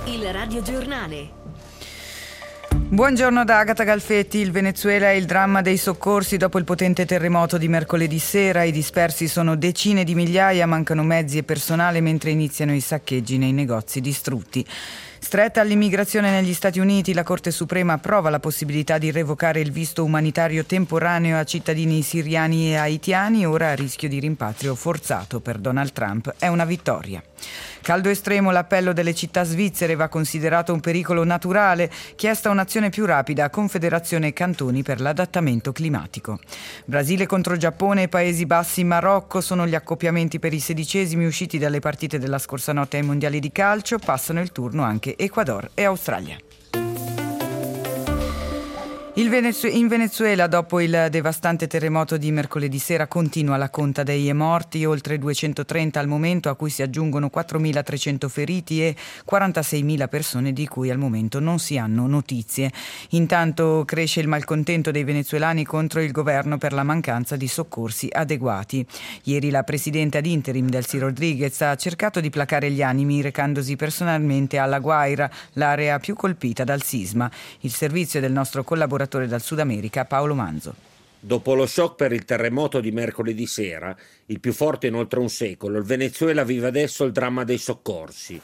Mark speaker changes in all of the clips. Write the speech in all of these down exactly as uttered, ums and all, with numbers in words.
Speaker 1: Il radiogiornale.
Speaker 2: Buongiorno da Agata Galfetti. Il Venezuela è il dramma dei soccorsi dopo il potente terremoto di mercoledì sera. I dispersi sono decine di migliaia, mancano mezzi e personale mentre iniziano i saccheggi nei negozi distrutti. Stretta all'immigrazione negli Stati Uniti, la Corte Suprema approva la possibilità di revocare il visto umanitario temporaneo a cittadini siriani e haitiani, ora a rischio di rimpatrio forzato per Donald Trump. È una vittoria. Caldo estremo, l'appello delle città svizzere va considerato un pericolo naturale, chiesta un'azione più rapida, Confederazione e Cantoni per l'adattamento climatico. Brasile contro Giappone e Paesi Bassi Marocco sono gli accoppiamenti per i sedicesimi usciti dalle partite della scorsa notte ai mondiali di calcio, passano il turno anche Ecuador e Australia. Il Venezu- in Venezuela, dopo il devastante terremoto di mercoledì sera, continua la conta dei morti, oltre duecentotrenta al momento, a cui si aggiungono quattromilatrecento feriti e quarantaseimila persone di cui al momento non si hanno notizie. Intanto cresce il malcontento dei venezuelani contro il governo per la mancanza di soccorsi adeguati. Ieri la presidente ad interim Delcy Rodriguez ha cercato di placare gli animi recandosi personalmente alla Guaira, l'area più colpita dal sisma. Il servizio del nostro collaboratore dal Sud America, Paolo Manzo.
Speaker 3: Dopo lo shock per il terremoto di mercoledì sera, il più forte in oltre un secolo, il Venezuela vive adesso il dramma dei soccorsi.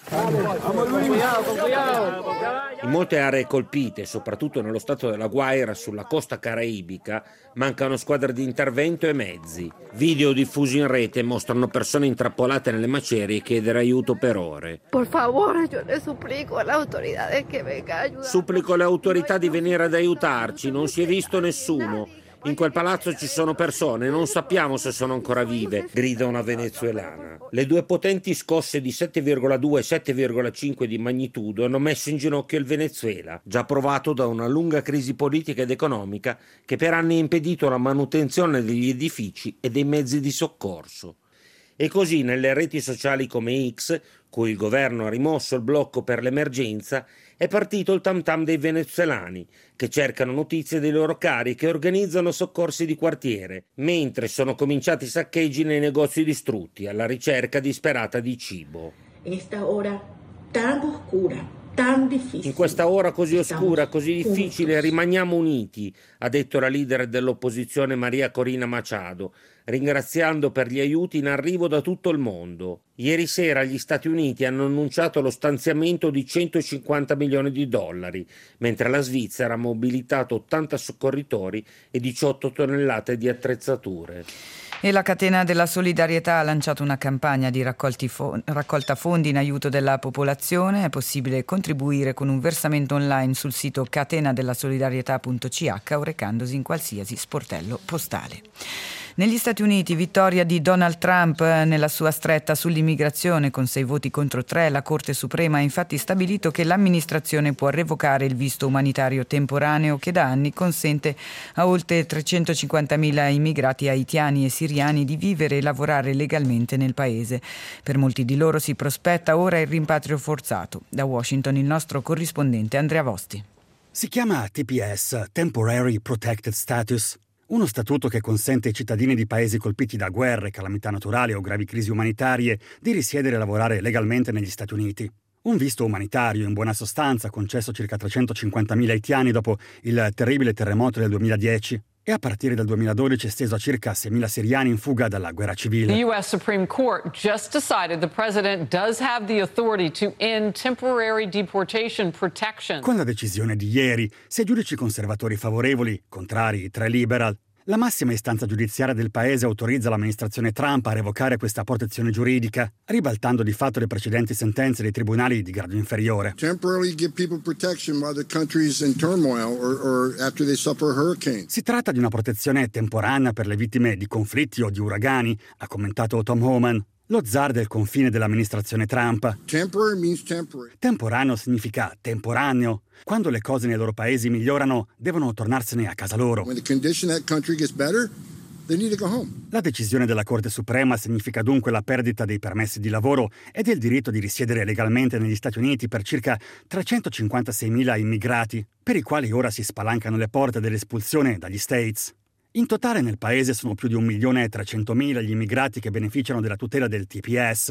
Speaker 3: In molte aree colpite, soprattutto nello stato della Guaira, sulla costa caraibica, mancano squadre di intervento e mezzi. Video diffusi in rete mostrano persone intrappolate nelle macerie chiedere aiuto per ore.
Speaker 4: Por favore, io le supplico alle autorità che venga a aiutare.
Speaker 3: Supplico alle autorità di venire ad aiutarci, non si è visto nessuno. In quel palazzo ci sono persone, non sappiamo se sono ancora vive, grida una venezuelana. Le due potenti scosse di sette virgola due e sette virgola cinque di magnitudo hanno messo in ginocchio il Venezuela, già provato da una lunga crisi politica ed economica che per anni ha impedito la manutenzione degli edifici e dei mezzi di soccorso. E così nelle reti sociali come X, cui il governo ha rimosso il blocco per l'emergenza, è partito il tam tam dei venezuelani, che cercano notizie dei loro cari e che organizzano soccorsi di quartiere, mentre sono cominciati i saccheggi nei negozi distrutti, alla ricerca disperata di cibo.
Speaker 5: Esta ora tan oscura.
Speaker 3: In questa ora così oscura, così difficile, rimaniamo uniti, ha detto la leader dell'opposizione Maria Corina Machado, ringraziando per gli aiuti in arrivo da tutto il mondo. Ieri sera gli Stati Uniti hanno annunciato lo stanziamento di centocinquanta milioni di dollari, mentre la Svizzera ha mobilitato ottanta soccorritori e diciotto tonnellate di attrezzature.
Speaker 2: E la Catena della Solidarietà ha lanciato una campagna di raccolti fo- raccolta fondi in aiuto della popolazione. È possibile contribuire con un versamento online sul sito catenadellasolidarietà punto c h o recandosi in qualsiasi sportello postale. Negli Stati Uniti, vittoria di Donald Trump nella sua stretta sull'immigrazione con sei voti contro tre. La Corte Suprema ha infatti stabilito che l'amministrazione può revocare il visto umanitario temporaneo che da anni consente a oltre trecentocinquantamila immigrati haitiani e siriani di vivere e lavorare legalmente nel paese. Per molti di loro si prospetta ora il rimpatrio forzato. Da Washington il nostro corrispondente Andrea Vosti.
Speaker 6: Si chiama T P S, Temporary Protected Status. Uno statuto che consente ai cittadini di paesi colpiti da guerre, calamità naturali o gravi crisi umanitarie di risiedere e lavorare legalmente negli Stati Uniti. Un visto umanitario, in buona sostanza, concesso circa trecentocinquantamila haitiani dopo il terribile terremoto del duemiladieci e a partire dal duemiladodici esteso a circa seimila siriani in fuga dalla guerra civile.
Speaker 7: The U S Supreme Court just decided the president does have the authority to end temporary deportation protection.
Speaker 6: Con la decisione di ieri, sei giudici conservatori favorevoli, contrari tre liberal, la massima istanza giudiziaria del paese autorizza l'amministrazione Trump a revocare questa protezione giuridica, ribaltando di fatto le precedenti sentenze dei tribunali di grado inferiore.
Speaker 8: Temporarily give people protection while the country's in turmoil or, or after they suffer a hurricane.
Speaker 6: Si tratta di una protezione temporanea per le vittime di conflitti o di uragani, ha commentato Tom Homan, lo zar del confine dell'amministrazione Trump.
Speaker 8: Temporary means temporary.
Speaker 6: Temporaneo significa temporaneo. Quando le cose nei loro paesi migliorano, devono tornarsene a casa loro.
Speaker 8: When the condition of that country gets better, they need to go home.
Speaker 6: La decisione della Corte Suprema significa dunque la perdita dei permessi di lavoro e del diritto di risiedere legalmente negli Stati Uniti per circa trecentocinquantaseimila immigrati, per i quali ora si spalancano le porte dell'espulsione dagli States. In totale nel paese sono più di un milione e trecentomila gli immigrati che beneficiano della tutela del T P S.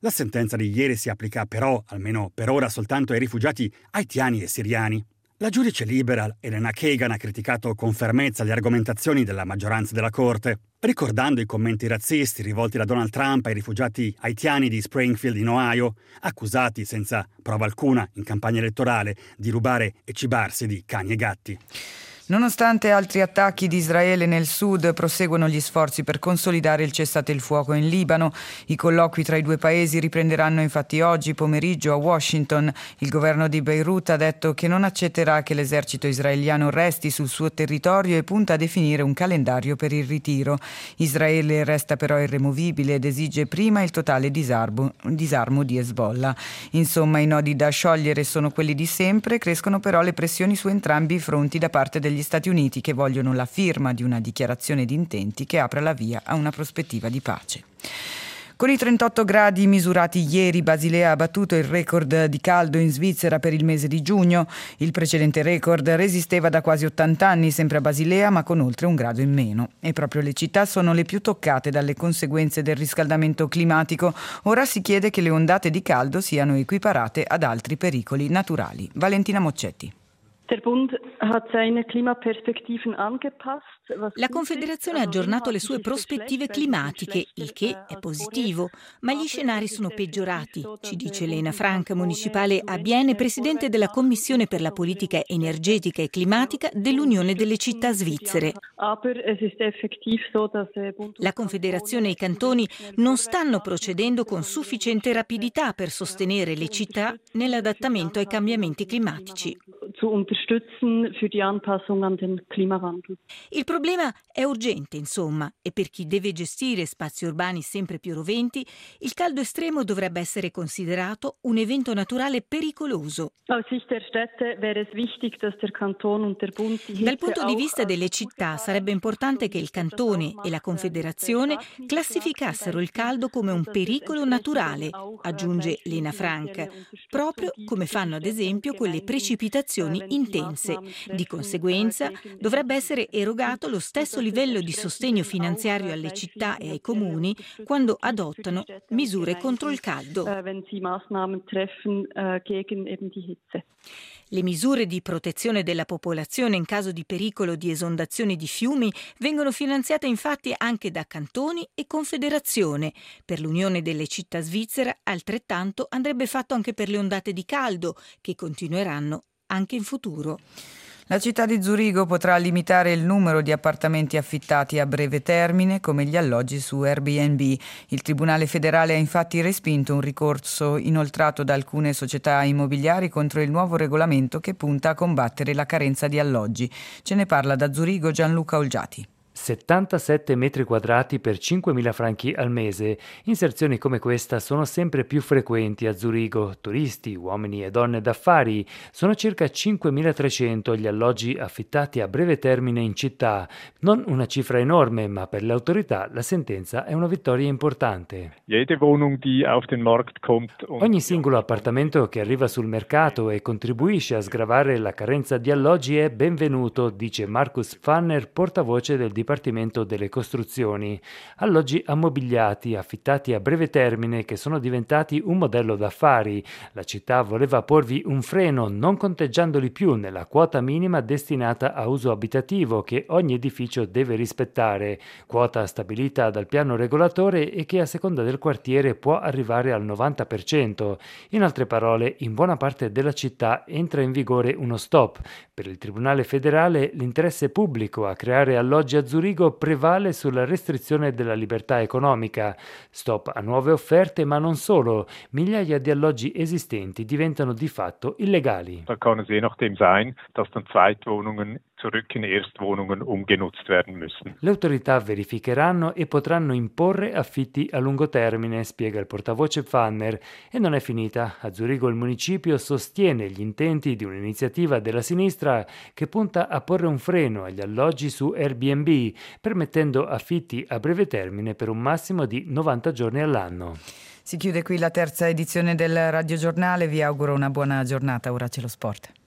Speaker 6: La sentenza di ieri si applica però, almeno per ora, soltanto ai rifugiati haitiani e siriani. La giudice libera Elena Kagan ha criticato con fermezza le argomentazioni della maggioranza della Corte, ricordando i commenti razzisti rivolti da Donald Trump ai rifugiati haitiani di Springfield in Ohio, accusati senza prova alcuna in campagna elettorale di rubare e cibarsi di cani e gatti.
Speaker 2: Nonostante altri attacchi di Israele nel sud, proseguono gli sforzi per consolidare il cessate il fuoco in Libano. I colloqui tra i due paesi riprenderanno infatti oggi pomeriggio a Washington. Il governo di Beirut ha detto che non accetterà che l'esercito israeliano resti sul suo territorio e punta a definire un calendario per il ritiro. Israele resta però irremovibile ed esige prima il totale disarmo, disarmo di Hezbollah. Insomma, i nodi da sciogliere sono quelli di sempre, crescono però le pressioni su entrambi i fronti da parte degli Stati Uniti, che vogliono la firma di una dichiarazione di intenti che apra la via a una prospettiva di pace. Con i trentotto gradi misurati ieri, Basilea ha battuto il record di caldo in Svizzera per il mese di giugno. Il precedente record resisteva da quasi ottanta anni, sempre a Basilea, ma con oltre un grado in meno. E proprio le città sono le più toccate dalle conseguenze del riscaldamento climatico. Ora si chiede che le ondate di caldo siano equiparate ad altri pericoli naturali. Valentina Moccetti.
Speaker 1: Der Bund hat seine Klimaperspektiven angepasst.
Speaker 9: La Confederazione ha aggiornato le sue prospettive climatiche, il che è positivo, ma gli scenari sono peggiorati, ci dice Lena Frank, municipale a Bienne, presidente della Commissione per la politica energetica e climatica dell'Unione delle città svizzere. La Confederazione e i cantoni non stanno procedendo con sufficiente rapidità per sostenere le città nell'adattamento ai cambiamenti climatici. Il problema è urgente, insomma, e per chi deve gestire spazi urbani sempre più roventi, il caldo estremo dovrebbe essere considerato un evento naturale pericoloso. Dal punto di vista delle città sarebbe importante che il cantone e la Confederazione classificassero il caldo come un pericolo naturale, aggiunge Lena Frank, proprio come fanno ad esempio con le precipitazioni intense. Di conseguenza dovrebbe essere erogato lo stesso livello di sostegno finanziario alle città e ai comuni quando adottano misure contro il caldo. Le misure di protezione della popolazione in caso di pericolo di esondazioni di fiumi vengono finanziate infatti anche da cantoni e confederazione. Per l'Unione delle città svizzera altrettanto andrebbe fatto anche per le ondate di caldo, che continueranno anche in futuro.
Speaker 2: La città di Zurigo potrà limitare il numero di appartamenti affittati a breve termine, come gli alloggi su Airbnb. Il Tribunale federale ha infatti respinto un ricorso inoltrato da alcune società immobiliari contro il nuovo regolamento che punta a combattere la carenza di alloggi. Ce ne parla da Zurigo Gianluca Olgiati.
Speaker 10: settantasette metri quadrati per cinquemila franchi al mese. Inserzioni come questa sono sempre più frequenti a Zurigo. Turisti, uomini e donne d'affari. Sono circa cinquemilatrecento gli alloggi affittati a breve termine in città. Non una cifra enorme, ma per le autorità la sentenza è una vittoria importante. Ogni singolo appartamento che arriva sul mercato e contribuisce a sgravare la carenza di alloggi è benvenuto, dice Markus Pfanner, portavoce del Dipartimento delle Costruzioni. Alloggi ammobiliati, affittati a breve termine, che sono diventati un modello d'affari. La città voleva porvi un freno, non conteggiandoli più nella quota minima destinata a uso abitativo che ogni edificio deve rispettare, quota stabilita dal piano regolatore e che a seconda del quartiere può arrivare al novanta per cento. In altre parole, in buona parte della città entra in vigore uno stop. Per il Tribunale federale l'interesse pubblico a creare alloggi a Zurigo prevale sulla restrizione della libertà economica. Stop a nuove offerte, ma non solo. Migliaia di alloggi esistenti diventano di fatto illegali.
Speaker 11: Da kann es je nachdem sein, dass dann Zweitwohnungen zurück in Erstwohnungen umgenutzt werden müssen.
Speaker 10: Le autorità verificheranno e potranno imporre affitti a lungo termine, spiega il portavoce Pfanner. E non è finita. A Zurigo il municipio sostiene gli intenti di un'iniziativa della sinistra che punta a porre un freno agli alloggi su Airbnb, permettendo affitti a breve termine per un massimo di novanta giorni all'anno.
Speaker 2: Si chiude qui la terza edizione del Radio Giornale. Vi auguro una buona giornata. Ora c'è lo sport.